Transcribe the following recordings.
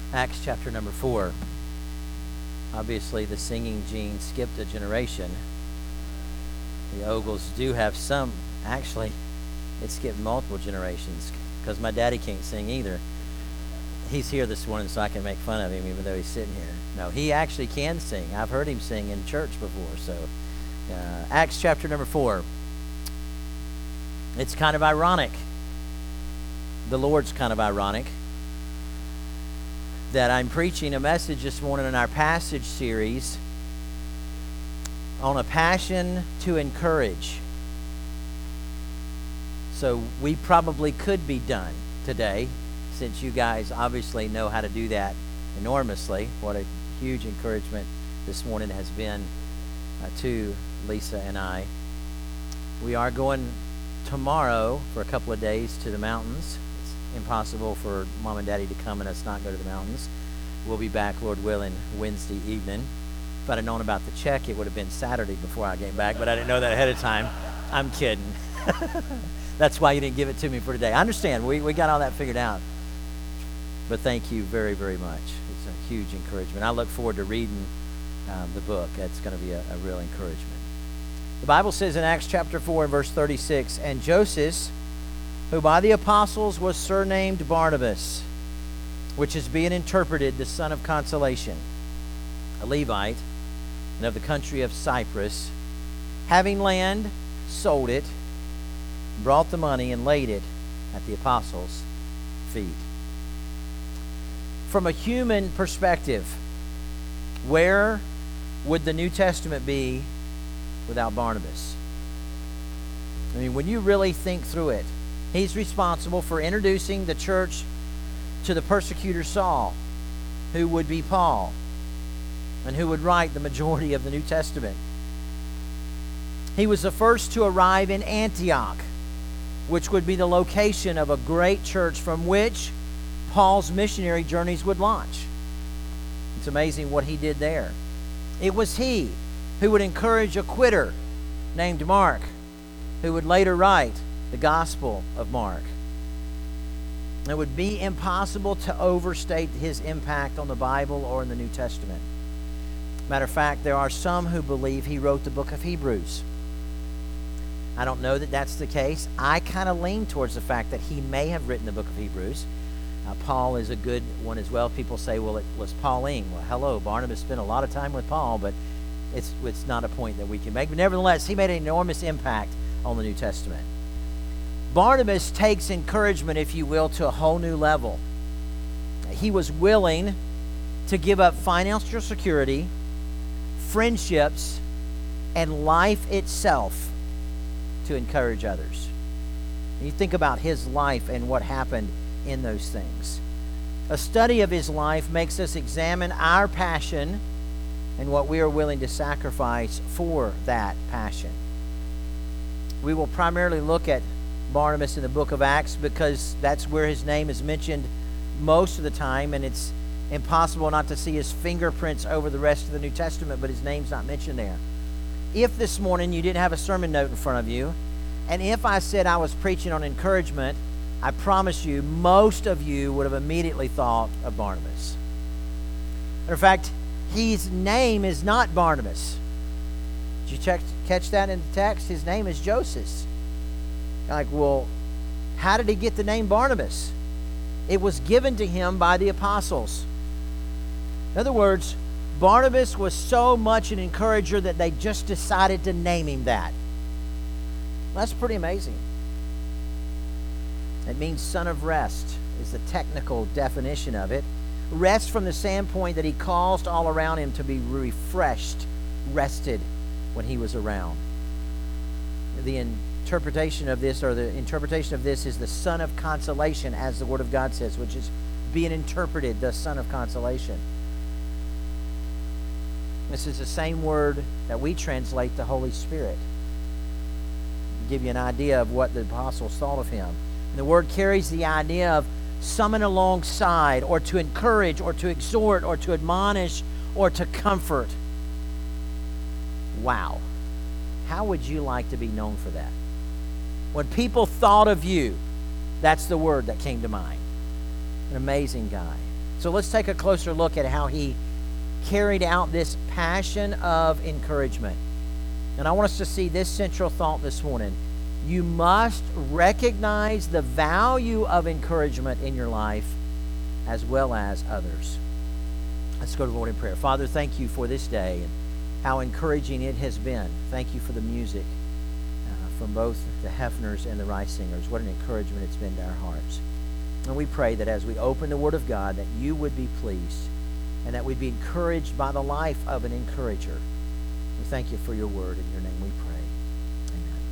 Acts chapter number 4. Obviously, the singing gene skipped a generation. The Ogles do have some. Actually, it skipped multiple generations because my daddy can't sing either. He's here this morning, so I can make fun of him even though he's sitting here. No, he actually can sing. I've heard him sing in church before. So, Acts chapter number 4. It's kind of ironic. The Lord's kind of ironic that I'm preaching a message this morning in our passage series on a passion to encourage. So we probably could be done today, since you guys obviously know how to do that enormously. What a huge encouragement this morning has been to Lisa and I. We are going tomorrow for a couple of days to the mountains. Impossible for Mom and Daddy to come and us not go to the mountains. We'll be back, Lord willing, Wednesday evening. If I'd have known about the check, it would have been Saturday before I came back, but I didn't know that ahead of time. I'm kidding. That's why you didn't give it to me for today. I understand. We got all that figured out. But thank you very, very much. It's a huge encouragement. I look forward to reading the book. That's going to be a real encouragement. The Bible says in Acts chapter 4 and verse 36, and Joseph, who by the apostles was surnamed Barnabas, which is being interpreted the son of consolation, a Levite, and of the country of Cyprus, having land, sold it, brought the money, and laid it at the apostles' feet. From a human perspective, where would the New Testament be without Barnabas? I mean, when you really think through it, he's responsible for introducing the church to the persecutor Saul, who would be Paul, and who would write the majority of the New Testament. He was the first to arrive in Antioch, which would be the location of a great church from which Paul's missionary journeys would launch. It's amazing what he did there. It was he who would encourage a quitter named Mark, who would later write the Gospel of Mark. It would be impossible to overstate his impact on the Bible or in the New Testament. Matter of fact, there are some who believe he wrote the book of Hebrews. I don't know that that's the case. I kind of lean towards the fact that he may have written the book of Hebrews. Paul is a good one as well. People say, well, it was Pauline. Well, hello, Barnabas spent a lot of time with Paul, but it's not a point that we can make. But nevertheless, he made an enormous impact on the New Testament. Barnabas takes encouragement, if you will, to a whole new level. He was willing to give up financial security, friendships, and life itself to encourage others. And you think about his life and what happened in those things. A study of his life makes us examine our passion and what we are willing to sacrifice for that passion. We will primarily look at Barnabas in the book of Acts because that's where his name is mentioned most of the time, and it's impossible not to see his fingerprints over the rest of the New Testament, but his name's not mentioned there. If this morning you didn't have a sermon note in front of you, and if I said I was preaching on encouragement, I promise you most of you would have immediately thought of Barnabas. In fact, his name is not Barnabas. Did you catch that in the text? His name is Joseph. Like, well, how did he get the name Barnabas? It was given to him by the apostles. In other words, Barnabas was so much an encourager that they just decided to name him that. That's pretty amazing. It means son of rest is the technical definition of it. Rest from the standpoint that he caused all around him to be refreshed, rested when he was around. The interpretation of this is the son of consolation, as the Word of God says, which is being interpreted, the son of consolation. This is the same word that we translate the Holy Spirit. To give you an idea of what the apostles thought of him. And the word carries the idea of summon alongside, or to encourage, or to exhort, or to admonish, or to comfort. Wow. How would you like to be known for that? When people thought of you, that's the word that came to mind. An amazing guy. So let's take a closer look at how he carried out this passion of encouragement. And I want us to see this central thought this morning. You must recognize the value of encouragement in your life as well as others. Let's go to the Lord in prayer. Father, thank you for this day and how encouraging it has been. Thank you for the music from both the Hefners and the Rice Singers. What an encouragement it's been to our hearts. And we pray that as we open the Word of God, that you would be pleased and that we'd be encouraged by the life of an encourager. We thank you for your Word. In your name we pray. Amen.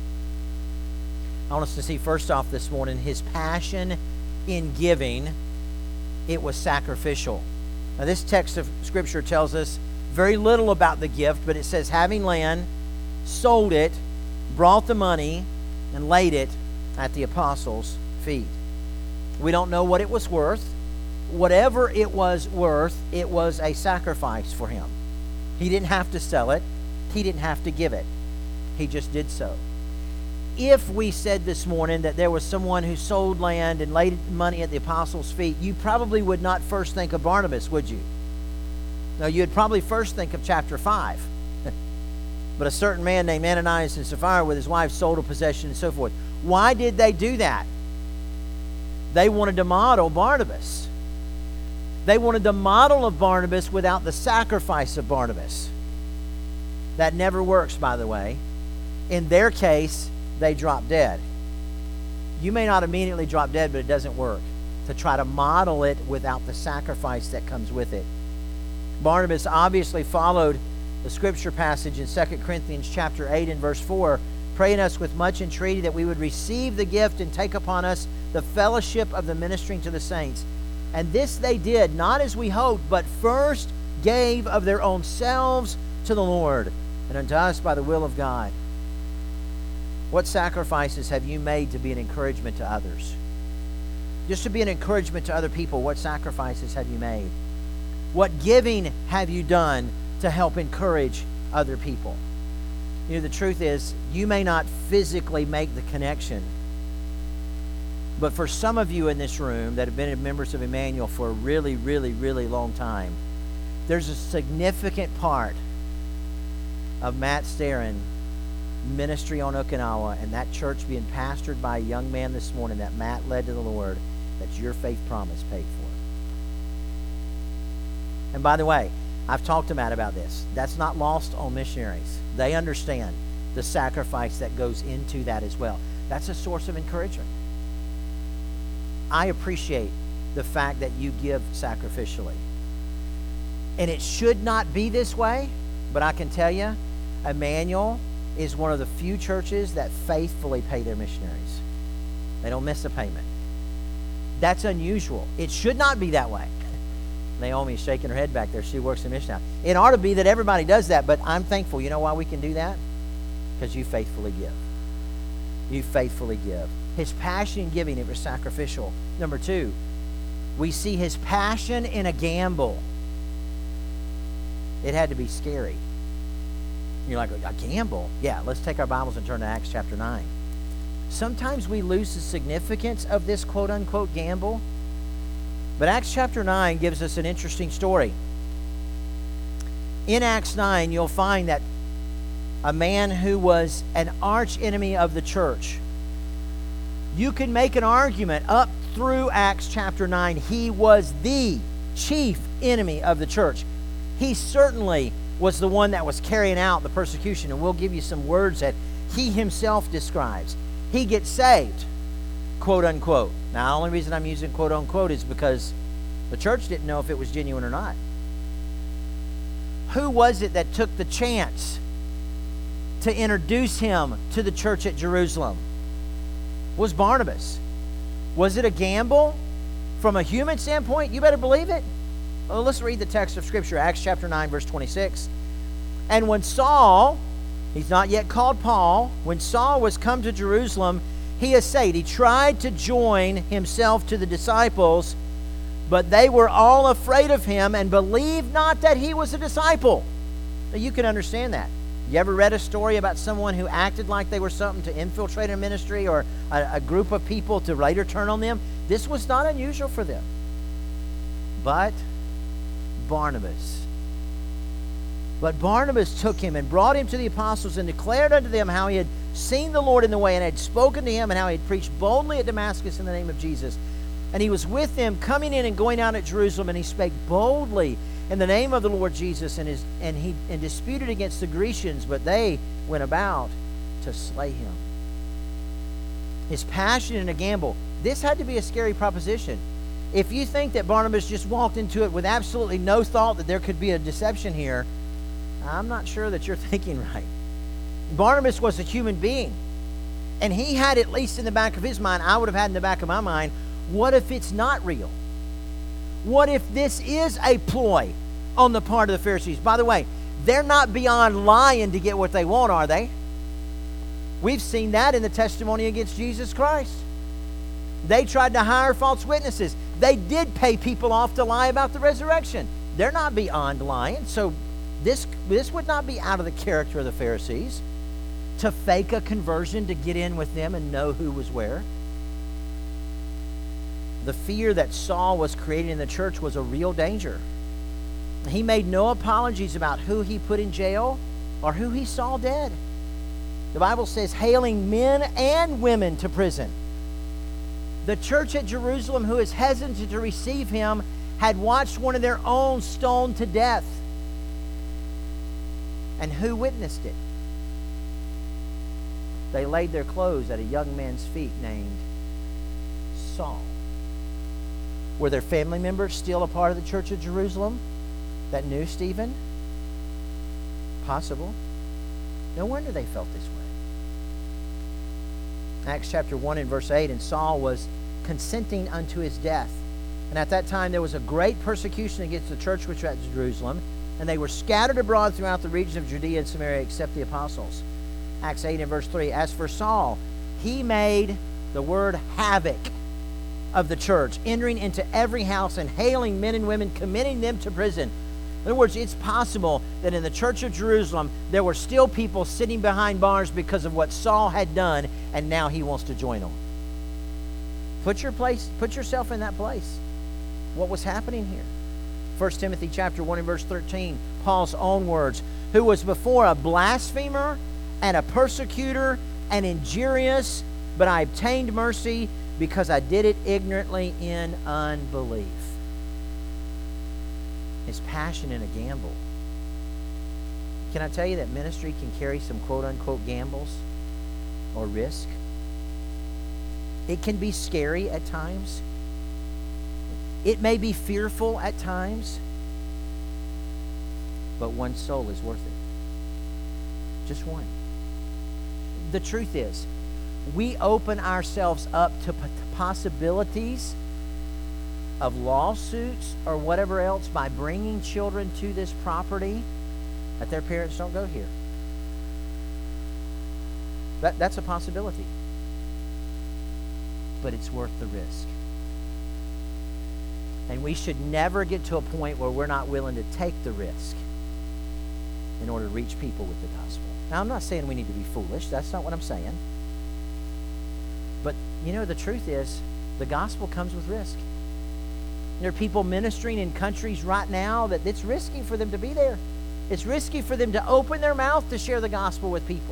I want us to see first off this morning his passion in giving. It was sacrificial. Now this text of Scripture tells us very little about the gift, but it says having land, sold it, brought the money, and laid it at the apostles' feet. We don't know what it was worth. Whatever it was worth, it was a sacrifice for him. He didn't have to sell it. He didn't have to give it. He just did so. If we said this morning that there was someone who sold land and laid money at the apostles' feet, you probably would not first think of Barnabas, would you? No, you'd probably first think of chapter 5. But a certain man named Ananias and Sapphira with his wife sold a possession and so forth. Why did they do that? They wanted to model Barnabas. They wanted the model of Barnabas without the sacrifice of Barnabas. That never works, by the way. In their case, they drop dead. You may not immediately drop dead, but it doesn't work to try to model it without the sacrifice that comes with it. Barnabas obviously followed the scripture passage in 2 Corinthians chapter 8 and verse 4, praying us with much entreaty that we would receive the gift and take upon us the fellowship of the ministering to the saints. And this they did, not as we hoped, but first gave of their own selves to the Lord, and unto us by the will of God. What sacrifices have you made to be an encouragement to others? Just to be an encouragement to other people, what sacrifices have you made? What giving have you done to help encourage other people? You know, the truth is, you may not physically make the connection, but for some of you in this room that have been members of Emmanuel for a really, really, really long time, there's a significant part of Matt Starron ministry on Okinawa and that church being pastored by a young man this morning that Matt led to the Lord, that your faith promise paid for. And by the way, I've talked to Matt about this. That's not lost on missionaries. They understand the sacrifice that goes into that as well. That's a source of encouragement. I appreciate the fact that you give sacrificially. And it should not be this way, but I can tell you, Emmanuel is one of the few churches that faithfully pay their missionaries. They don't miss a payment. That's unusual. It should not be that way. Naomi is shaking her head back there. She works in mission now. It ought to be that everybody does that, but I'm thankful. You know why we can do that? Because you faithfully give. You faithfully give. His passion in giving, it was sacrificial. Number 2, we see his passion in a gamble. It had to be scary. You're like, a gamble? Yeah, let's take our Bibles and turn to Acts chapter 9. Sometimes we lose the significance of this quote-unquote gamble, but Acts chapter 9 gives us an interesting story. In Acts 9, you'll find that a man who was an arch enemy of the church, you can make an argument up through Acts chapter 9, he was the chief enemy of the church. He certainly was the one that was carrying out the persecution, and we'll give you some words that he himself describes. He gets saved, quote unquote. Now, the only reason I'm using quote unquote is because the church didn't know if it was genuine or not. Who was it that took the chance to introduce him to the church at Jerusalem? It was Barnabas. Was it a gamble from a human standpoint? You better believe it. Well, let's read the text of Scripture, Acts chapter 9, verse 26. And when Saul, he's not yet called Paul, when Saul was come to Jerusalem, he essayed. He tried to join himself to the disciples, but they were all afraid of him and believed not that he was a disciple. Now, you can understand that. You ever read a story about someone who acted like they were something to infiltrate a ministry or a group of people to later turn on them? This was not unusual for them. But Barnabas. But Barnabas took him and brought him to the apostles and declared unto them how he had seen the Lord in the way and had spoken to him and how he had preached boldly at Damascus in the name of Jesus. And he was with them coming in and going out at Jerusalem, and he spake boldly in the name of the Lord Jesus and disputed against the Grecians, but they went about to slay him. His passion in a gamble. This had to be a scary proposition. If you think that Barnabas just walked into it with absolutely no thought that there could be a deception here, I'm not sure that you're thinking right. Barnabas was a human being. And he had, at least in the back of his mind, I would have had in the back of my mind, what if it's not real? What if this is a ploy on the part of the Pharisees? By the way, they're not beyond lying to get what they want, are they? We've seen that in the testimony against Jesus Christ. They tried to hire false witnesses. They did pay people off to lie about the resurrection. They're not beyond lying. So this would not be out of the character of the Pharisees to fake a conversion to get in with them and know who was where. The fear that Saul was creating in the church was a real danger. He made no apologies about who he put in jail or who he saw dead. The Bible says, hailing men and women to prison. The church at Jerusalem, who is hesitant to receive him, had watched one of their own stoned to death. And who witnessed it? They laid their clothes at a young man's feet named Saul. Were their family members still a part of the church of Jerusalem that knew Stephen? Possible. No wonder they felt this way. Acts chapter 1 and verse 8, and Saul was consenting unto his death. And at that time there was a great persecution against the church which was at Jerusalem, and they were scattered abroad throughout the region of Judea and Samaria except the apostles. Acts 8 and verse 3, as for Saul, he made the word havoc of the church, entering into every house and hailing men and women, committing them to prison. In other words, it's possible that in the church of Jerusalem, there were still people sitting behind bars because of what Saul had done, and now he wants to join them. Put yourself in that place. What was happening here? 1 Timothy chapter 1 and verse 13, Paul's own words, who was before a blasphemer and a persecutor and injurious, but I obtained mercy because I did it ignorantly in unbelief. His passion in a gamble. Can I tell you that ministry can carry some quote-unquote gambles or risk? It can be scary at times. It may be fearful at times. But one soul is worth it. Just one. The truth is, we open ourselves up to possibilities of lawsuits or whatever else by bringing children to this property that their parents don't go here. That's a possibility. But it's worth the risk. And we should never get to a point where we're not willing to take the risk in order to reach people with the gospel. Now, I'm not saying we need to be foolish. That's not what I'm saying. But, the truth is, the gospel comes with risk. There are people ministering in countries right now that it's risky for them to be there. It's risky for them to open their mouth to share the gospel with people.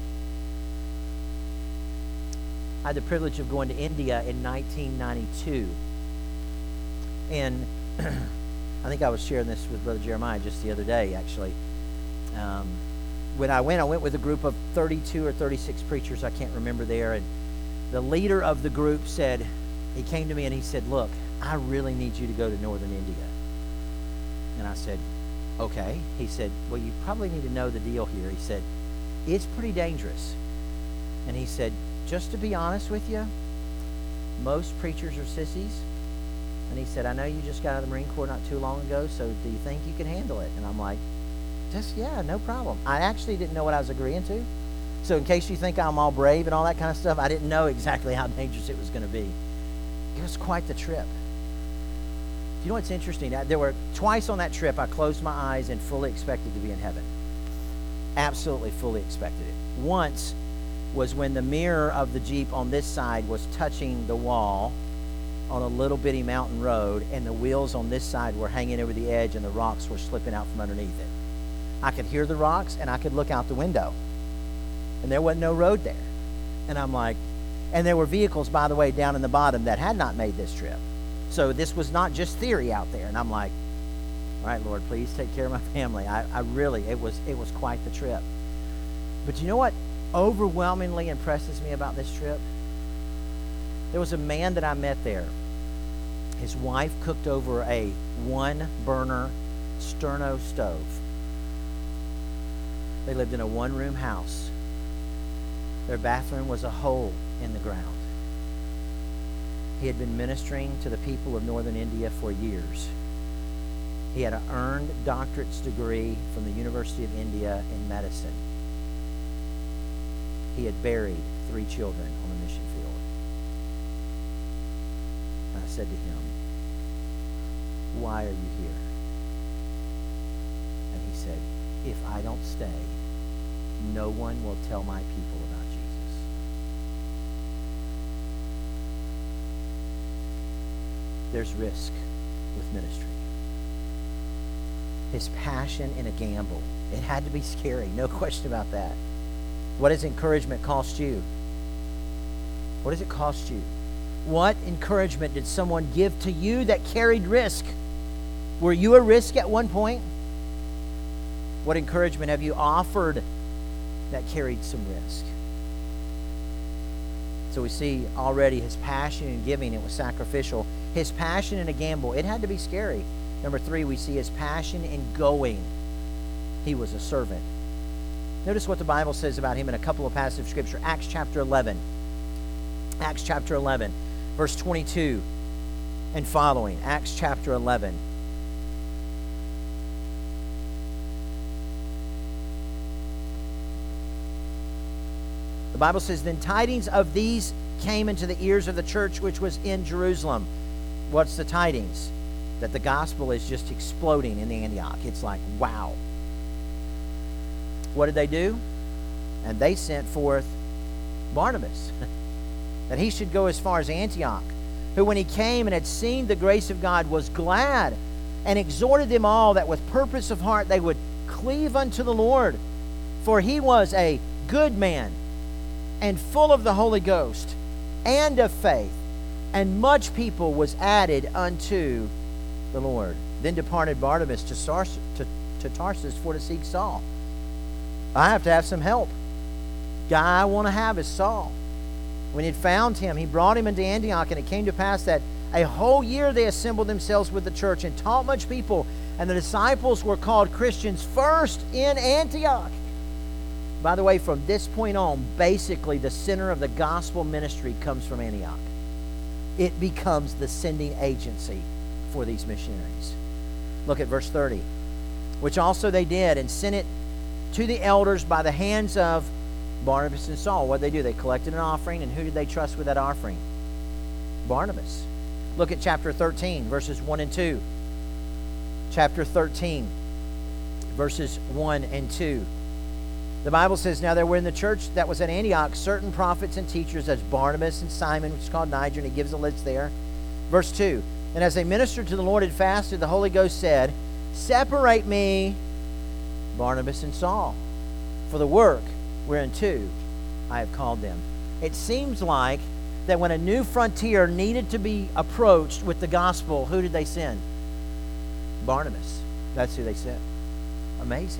I had the privilege of going to India in 1992. And I think I was sharing this with Brother Jeremiah just the other day, actually. When I went with a group of 32 or 36 preachers, I can't remember there. And the leader of the group said, he came to me and he said, look, I really need you to go to northern India. And I said, okay. He said, well, you probably need to know the deal here. He said, it's pretty dangerous. And he said, just to be honest with you, most preachers are sissies. And he said, I know you just got out of the Marine Corps not too long ago, so do you think you can handle it? And I'm like, yeah, no problem. I actually didn't know what I was agreeing to. So in case you think I'm all brave and all that kind of stuff, I didn't know exactly how dangerous it was going to be. It was quite the trip. You know what's interesting? There were twice on that trip I closed my eyes and fully expected to be in heaven. Absolutely fully expected it. Once was when the mirror of the Jeep on this side was touching the wall, on a little bitty mountain road, and the wheels on this side were hanging over the edge and the rocks were slipping out from underneath it. I could hear the rocks and I could look out the window, and there wasn't no road there. And I'm like, and there were vehicles, by the way, down in the bottom that had not made this trip. So this was not just theory out there. And I'm like, all right, Lord, please take care of my family. I really, it was quite the trip. But you know what overwhelmingly impresses me about this trip? There was a man that I met there. His wife cooked over a 1-burner sterno stove. They lived in a 1-room house. Their bathroom was a hole in the ground. He had been ministering to the people of northern India for years. He had an earned doctorate's degree from the University of India in medicine. He had buried 3 children on the mission field. And I said to him, "Why are you here?" And he said, "If I don't stay, no one will tell my people about Jesus." There's risk with ministry. His passion in a gamble. It had to be scary, no question about that. What does encouragement cost you? What does it cost you? What encouragement did someone give to you that carried risk? Were you a risk at one point? What encouragement have you offered that carried some risk? So we see already his passion in giving, it was sacrificial. His passion in a gamble, it had to be scary. Number 3, we see his passion in going. He was a servant. Notice what the Bible says about him in a couple of passages of Scripture. Acts chapter 11. Acts chapter 11, verse 22 and following. Acts chapter 11. The Bible says, "Then tidings of these came into the ears of the church which was in Jerusalem." What's the tidings? That the gospel is just exploding in Antioch. It's like, wow. What did they do? And they sent forth Barnabas, that he should go as far as Antioch, who when he came and had seen the grace of God was glad, and exhorted them all that with purpose of heart they would cleave unto the Lord. For he was a good man, and full of the Holy Ghost, and of faith, and much people was added unto the Lord. Then departed Barnabas to Tarsus for to seek Saul. I have to have some help. Guy I want to have is Saul. When he had found him, he brought him into Antioch, and it came to pass that a whole year they assembled themselves with the church and taught much people, and the disciples were called Christians first in Antioch. By the way, from this point on, basically the center of the gospel ministry comes from Antioch. It becomes the sending agency for these missionaries. Look at verse 30. "Which also they did, and sent it to the elders by the hands of Barnabas and Saul." What did they do? They collected an offering, and who did they trust with that offering? Barnabas. Look at chapter 13, verses 1 and 2. Chapter 13, verses 1 and 2. The Bible says, "Now there were in the church that was at Antioch certain prophets and teachers, as Barnabas and Simon, which is called Niger," and he gives a list there. Verse 2, "And as they ministered to the Lord and fasted, the Holy Ghost said, Separate me, Barnabas and Saul, for the work whereunto I have called them." It seems like that when a new frontier needed to be approached with the gospel, who did they send? Barnabas. That's who they sent. Amazing.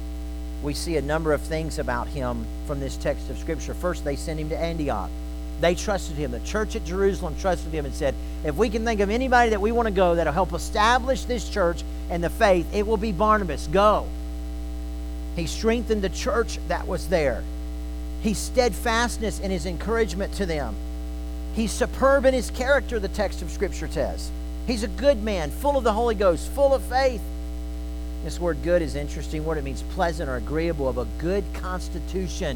We see a number of things about him from this text of Scripture. First, they sent him to Antioch. They trusted him. The church at Jerusalem trusted him and said, if we can think of anybody that we want to go that'll help establish this church and the faith, it will be Barnabas. Go. He strengthened the church that was there. His steadfastness in his encouragement to them. He's superb in his character, the text of Scripture says. He's a good man, full of the Holy Ghost, full of faith. This word good is an interesting word. It means pleasant or agreeable, of a good constitution,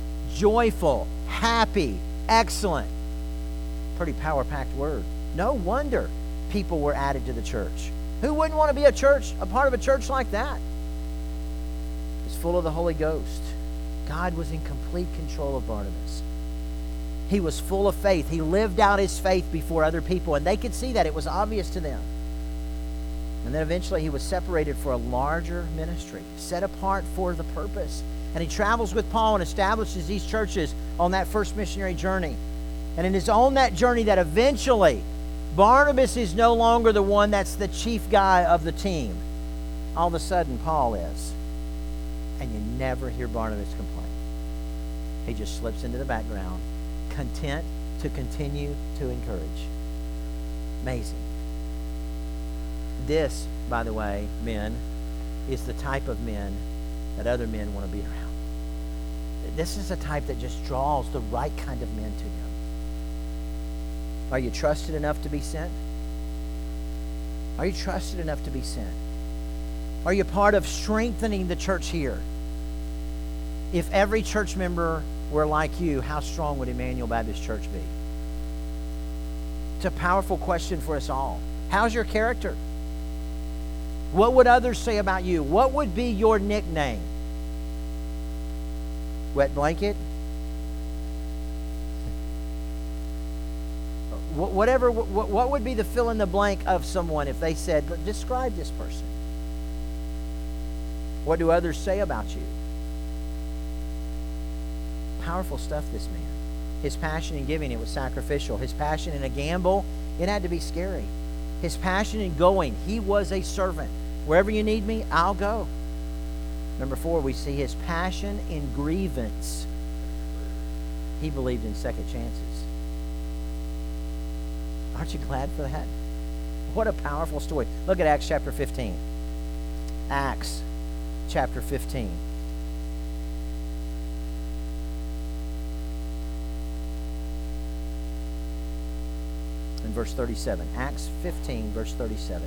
joyful, happy, excellent. Pretty power-packed word. No wonder people were added to the church. Who wouldn't want to be a part of a church like that? It's full of the Holy Ghost. God was in complete control of Barnabas. He was full of faith. He lived out his faith before other people, and they could see that. It was obvious to them. And then eventually he was separated for a larger ministry, set apart for the purpose. And he travels with Paul and establishes these churches on that first missionary journey. And it is on that journey that eventually Barnabas is no longer the one that's the chief guy of the team. All of a sudden, Paul is. And you never hear Barnabas complain. He just slips into the background, content to continue to encourage. Amazing. This, by the way, men, is the type of men that other men want to be around. This is a type that just draws the right kind of men to him. Are you trusted enough to be sent? Are you trusted enough to be sent? Are you part of strengthening the church here? If every church member were like you, how strong would Emmanuel Baptist Church be? It's a powerful question for us all. How's your character? What would others say about you? What would be your nickname? Wet blanket? Whatever. What would be the fill in the blank of someone if they said, describe this person? What do others say about you? Powerful stuff, this man. His passion in giving, it was sacrificial. His passion in a gamble, it had to be scary. His passion in going, he was a servant. Wherever you need me, I'll go. Number 4, we see his passion in grievance. He believed in second chances. Aren't you glad for that? What a powerful story. Look at Acts chapter 15. Acts chapter 15. In verse 37. Acts 15, verse 37.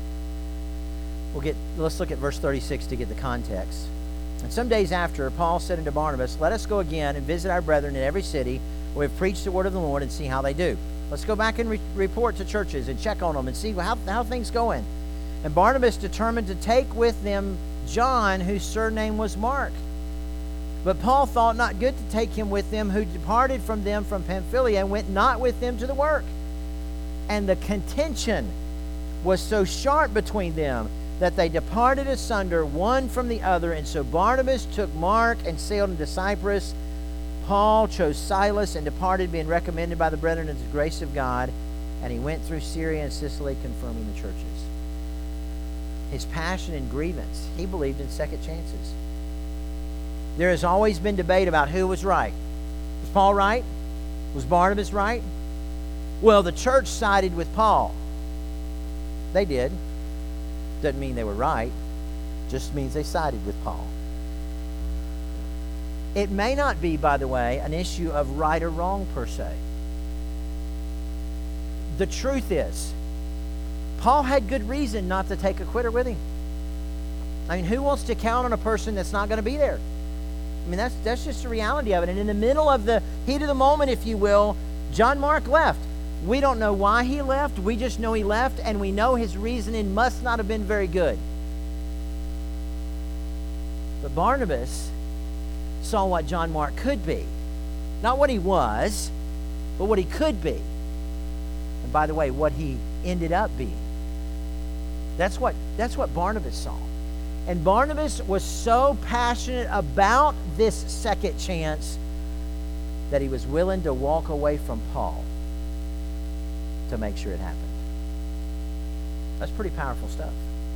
Let's look at verse 36 to get the context. And some days after, Paul said unto Barnabas, let us go again and visit our brethren in every city where we have preached the word of the Lord and see how they do. Let's go back and report to churches and check on them and see how things going. And Barnabas determined to take with them John, whose surname was Mark. But Paul thought not good to take him with them, who departed from them from Pamphylia and went not with them to the work. And the contention was so sharp between them that they departed asunder one from the other. And so Barnabas took Mark and sailed into Cyprus. Paul chose Silas and departed, being recommended by the brethren of the grace of God. And he went through Syria and Sicily, confirming the churches. His passion and grievance, he believed in second chances. There has always been debate about who was right. Was Paul right? Was Barnabas right? Well, the church sided with Paul. They did. Doesn't mean they were right. Just means they sided with Paul. It may not be, by the way, an issue of right or wrong per se. The truth is, Paul had good reason not to take a quitter with him. I mean, who wants to count on a person that's not going to be there? I mean, that's just the reality of it. And in the middle of the heat of the moment, if you will, John Mark left. We don't know why he left. We just know he left, and we know his reasoning must not have been very good. But Barnabas saw what John Mark could be. Not what he was, but what he could be. And by the way, what he ended up being. That's what Barnabas saw. And Barnabas was so passionate about this second chance that he was willing to walk away from Paul to make sure it happened. That's pretty powerful stuff.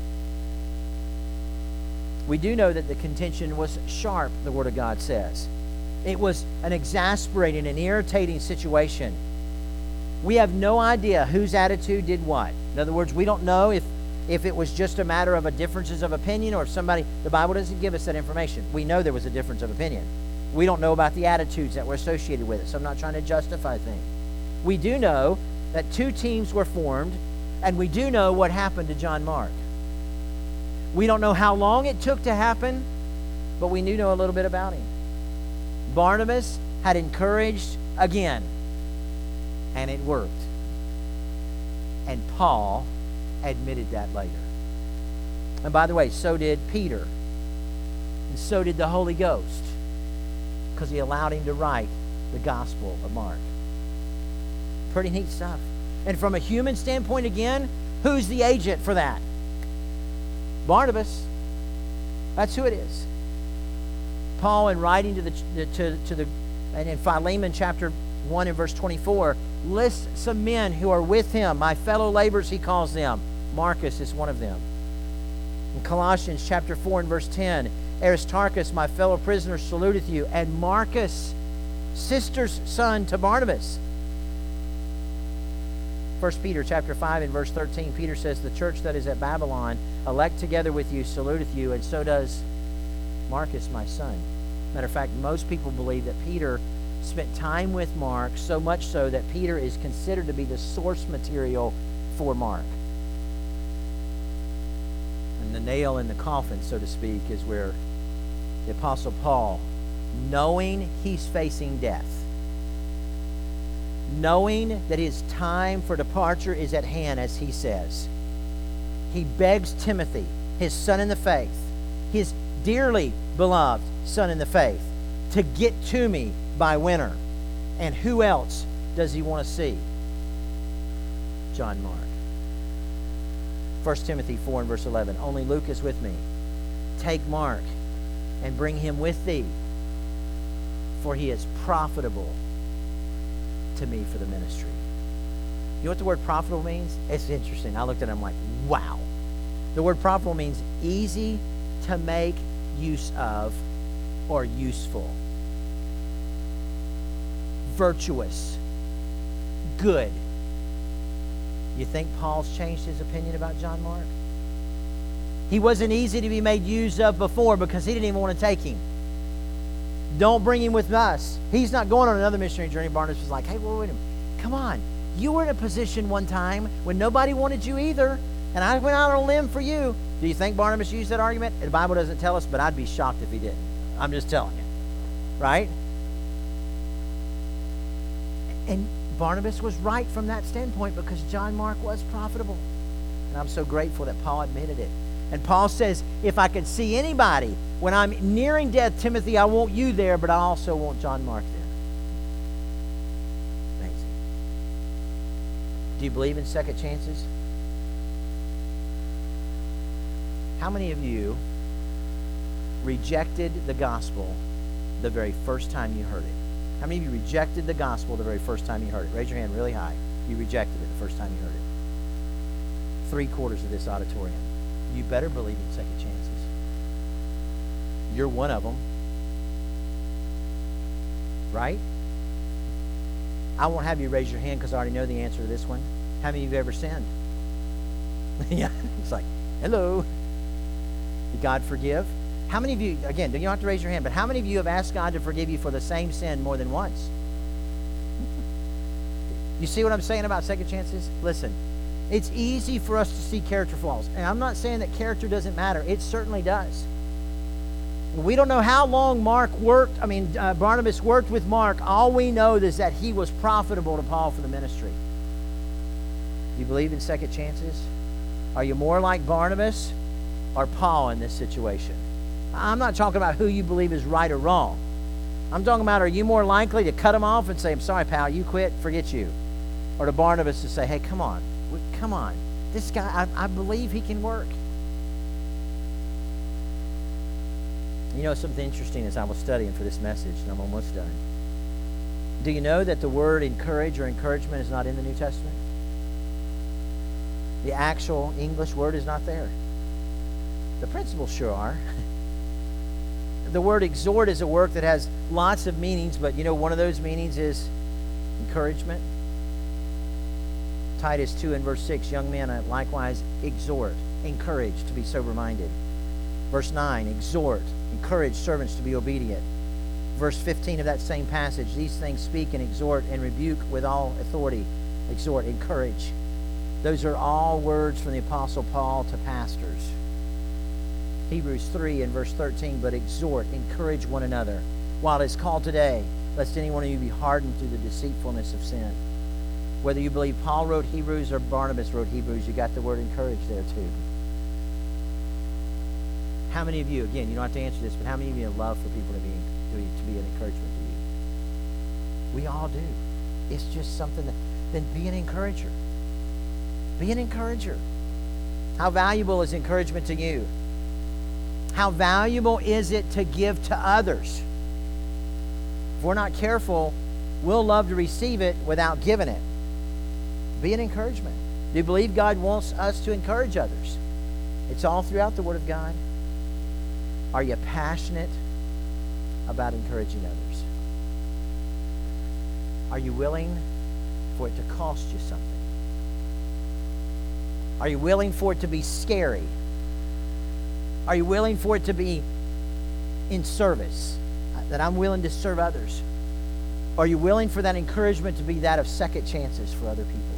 We do know that the contention was sharp, the Word of God says. It was an exasperating and irritating situation. We have no idea whose attitude did what. In other words, we don't know if it was just a matter of a differences of opinion or if somebody, the Bible doesn't give us that information. We know there was a difference of opinion. We don't know about the attitudes that were associated with it, so I'm not trying to justify things. We do know that 2 teams were formed, and we do know what happened to John Mark. We don't know how long it took to happen, but we do know a little bit about him. Barnabas had encouraged again, and it worked. And Paul admitted that later. And by the way, so did Peter. And so did the Holy Ghost, because he allowed him to write the Gospel of Mark. pretty neat stuff. And from a human standpoint, again, who's the agent for that? Barnabas. That's who it is. Paul, in writing and in Philemon chapter 1 and verse 24, lists some men who are with him. My fellow laborers, he calls them. Marcus is one of them. In Colossians chapter 4 and verse 10, Aristarchus, my fellow prisoner, saluteth you. And Marcus, sister's son to Barnabas. 1 Peter chapter 5 and verse 13, Peter says, the church that is at Babylon, elect together with you, saluteth you, and so does Marcus, my son. Matter of fact, most people believe that Peter spent time with Mark, so much so that Peter is considered to be the source material for Mark. And the nail in the coffin, so to speak, is where the Apostle Paul, knowing he's facing death, knowing that his time for departure is at hand, as he says, he begs Timothy, his son in the faith, his dearly beloved son in the faith, to get to me by winter. And who else does he want to see? John Mark. 1 Timothy 4 and verse 11, only Luke is with me. Take Mark and bring him with thee, for he is profitable to me for the ministry. You know what the word profitable means? It's interesting. I looked at it and I'm like, wow. The word profitable means easy to make use of or useful. Virtuous. Good. You think Paul's changed his opinion about John Mark? He wasn't easy to be made use of before because he didn't even want to take him. Don't bring him with us. He's not going on another missionary journey. Barnabas was like, hey, wait a minute. Come on. You were in a position one time when nobody wanted you either, and I went out on a limb for you. Do you think Barnabas used that argument? The Bible doesn't tell us, but I'd be shocked if he didn't. I'm just telling you. Right? And Barnabas was right from that standpoint because John Mark was profitable. And I'm so grateful that Paul admitted it. And Paul says, if I could see anybody when I'm nearing death, Timothy, I want you there, but I also want John Mark there. Amazing. Do you believe in second chances? How many of you rejected the gospel the very first time you heard it? How many of you rejected the gospel the very first time you heard it? Raise your hand really high. You rejected it the first time you heard it. 3/4 of this auditorium. You better believe in second chances. You're one of them. Right? I won't have you raise your hand because I already know the answer to this one. How many of you have ever sinned? Yeah, it's like, hello. Did God forgive? How many of you, again, you don't have to raise your hand, but how many of you have asked God to forgive you for the same sin more than once? You see what I'm saying about second chances? Listen, it's easy for us to see character flaws. And I'm not saying that character doesn't matter. It certainly does. We don't know how long Barnabas worked with Mark. All we know is that he was profitable to Paul for the ministry. Do you believe in second chances? Are you more like Barnabas or Paul in this situation? I'm not talking about who you believe is right or wrong. I'm talking about, are you more likely to cut him off and say, I'm sorry, pal, you quit, forget you? Or to Barnabas to say, hey, come on. This guy, I believe he can work. You know something interesting as I was studying for this message, and I'm almost done. Do you know that the word encourage or encouragement is not in the New Testament? The actual English word is not there. The principles sure are. The word exhort is a word that has lots of meanings, but you know one of those meanings is encouragement. Titus 2 and verse 6, young men likewise exhort, encourage to be sober-minded. Verse 9, exhort, encourage servants to be obedient. Verse 15 of that same passage, these things speak and exhort and rebuke with all authority. Exhort, encourage. Those are all words from the Apostle Paul to pastors. Hebrews 3 and verse 13, but exhort, encourage one another, while it is called today, lest any one of you be hardened through the deceitfulness of sin. Whether you believe Paul wrote Hebrews or Barnabas wrote Hebrews, you got the word encourage there too. How many of you, again, you don't have to answer this, but how many of you love for people to be an encouragement to you? We all do. It's just something that then be an encourager. Be an encourager. How valuable is encouragement to you? How valuable is it to give to others? If we're not careful, we'll love to receive it without giving it. Be an encouragement. Do you believe God wants us to encourage others? It's all throughout the Word of God. Are you passionate about encouraging others? Are you willing for it to cost you something? Are you willing for it to be scary? Are you willing for it to be in service? That I'm willing to serve others? Are you willing for that encouragement to be that of second chances for other people?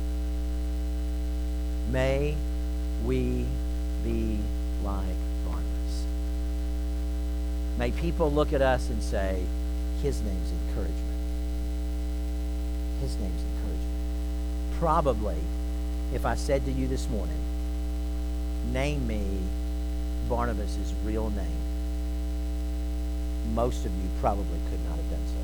May we be like Barnabas. May people look at us and say, his name's encouragement. His name's encouragement. Probably, if I said to you this morning, name me Barnabas' real name, most of you probably could not have done so.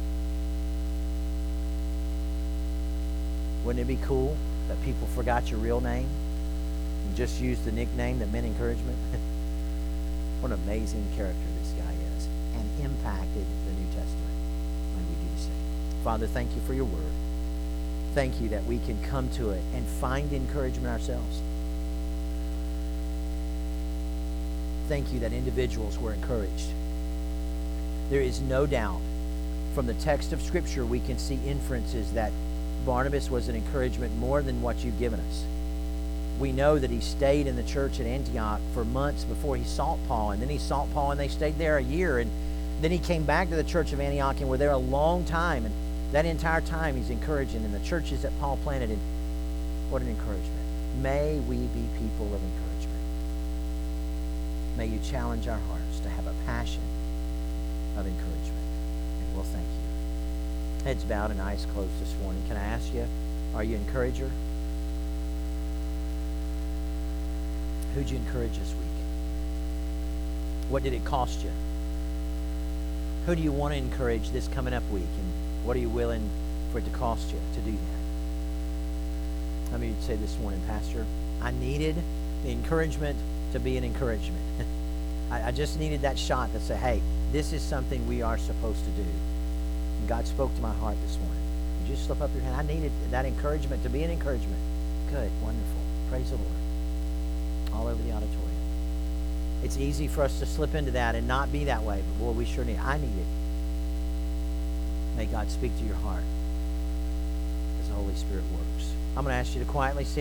Wouldn't it be cool that people forgot your real name and just used the nickname that meant encouragement? What an amazing character this guy is, and impacted the New Testament. May we do the same. Father, thank you for your word. Thank you that we can come to it and find encouragement ourselves. Thank you that individuals were encouraged. There is no doubt from the text of Scripture we can see inferences that Barnabas was an encouragement more than what you've given us. We know that he stayed in the church at Antioch for months before he sought Paul, and then he sought Paul and they stayed there a year, and then he came back to the church of Antioch and were there a long time, and that entire time he's encouraging in the churches that Paul planted. And what an encouragement. May we be people of encouragement. May you challenge our hearts to have a passion of encouragement. And we'll thank you. Heads bowed and eyes closed this morning. Can I ask you, are you an encourager? Who'd you encourage this week? What did it cost you? Who do you want to encourage this coming up week? And what are you willing for it to cost you to do that? How many of you say this morning, Pastor, I needed the encouragement to be an encouragement. I just needed that shot to say, hey, this is something we are supposed to do. And God spoke to my heart this morning. Would you slip up your hand? I needed that encouragement to be an encouragement. Good, wonderful. Praise the Lord. All over the auditorium. It's easy for us to slip into that and not be that way, but boy, we sure need it. I need it. May God speak to your heart as the Holy Spirit works. I'm going to ask you to quietly stand.